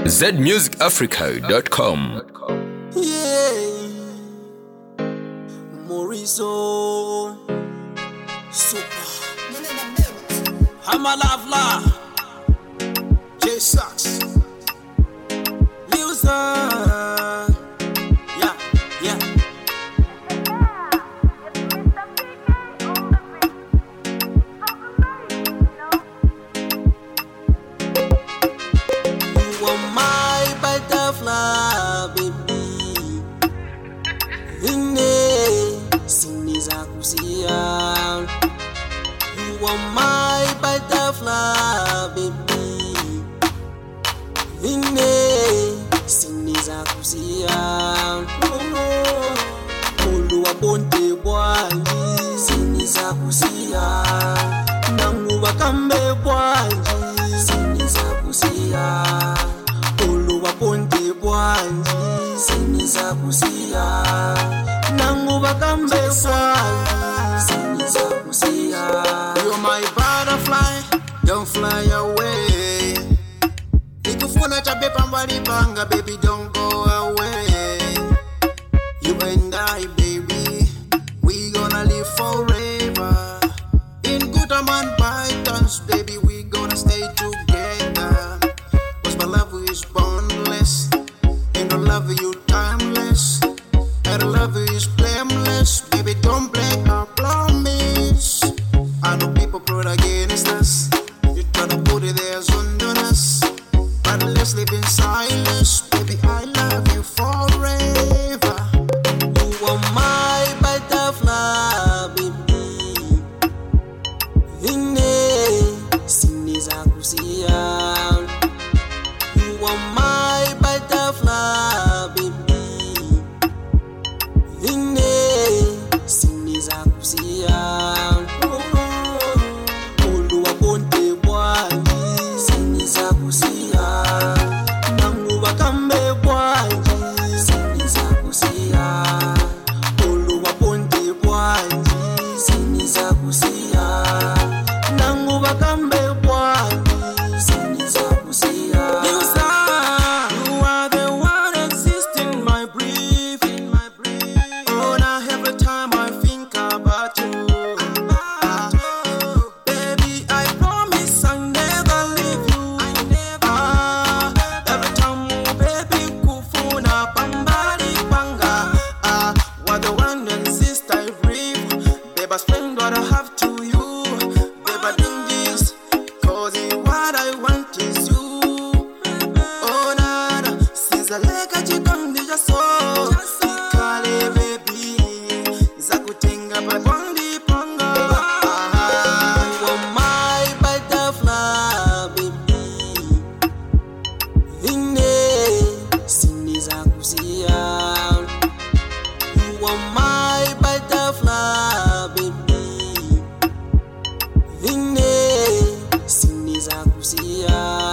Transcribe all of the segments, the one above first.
zmusicafrica.com. Yeah, Morizo, super. I'm a love, J Sax, Lilza, yeah. You are my butterfly, baby. You are my butterfly, baby. Oluwa bonte bwanji siniza kusia nanguwa kambe bwanji siniza kusia Oluwa bonte bwanji siniza kusia nanguwa kambe bwanji siniza kusia. You're my butterfly, don't fly away. Nikufuna chabe pambali panga, baby, don't go away. You and I, baby, we gonna live forever. In good and bad times, baby, we gonna stay together. Cause my love is boundless, and I love you timeless, and I love you is blameless. Baby, don't break our promise. I know people put against us. You try to put it there on us, but let's live in silence. Baby, I love you forever. You are my butterfly, baby. You are my butterfly, baby. Oluwa bonte bwanji siniza kusia nanguwa kambe bwanji siniza kusia. Oluwa bonte bwanji siniza kusia nanguwa kambe bwanji siniza kusia. You are the one existing in my breathing. Oh, now every time I think about you, baby, I promise I'll never leave you. Every time, baby, kufuna pambali panga. What the one that insist I breathe, baby, I spend what I have to you. Baby, I do this, cause what I want is you. Oh, nada, since I like a chicken, they just so. Kale, baby, zakutenga pagondi panga. You are my butterfly, baby. Siniza kusia. You are my butterfly, baby. Siniza kusia.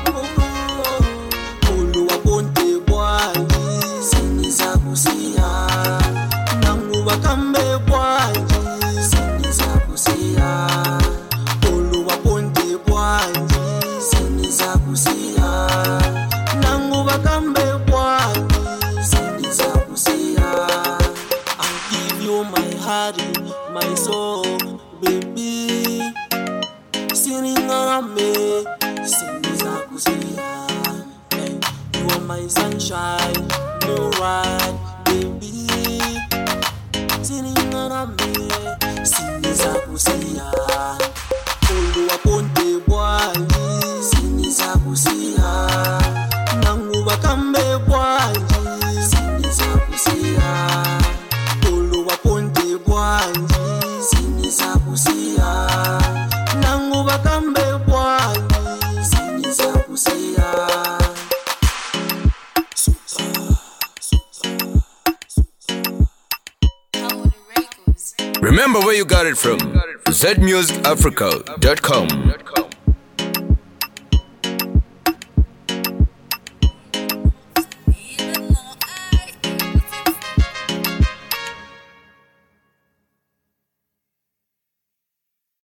Oluwa bonte bwanji siniza kusia nanguwa kambe bwanji siniza kusia. Oluwa bonte bwanji siniza kusia nanguwa kambe bwanji siniza kusia. I'll give you my heart, my soul, baby. Sitting around me, siniza kusia. Hey, you are my sunshine, no right, baby. Sitting around me, siniza kusia. Oluwa bonte bwanji siniza kusia nanguwa kambe bwanji siniza kusia. Oluwa bonte bwanji siniza kusia nanguwa kambe bwanji siniza kusia. Remember where you got it from. zmusicafrica.com.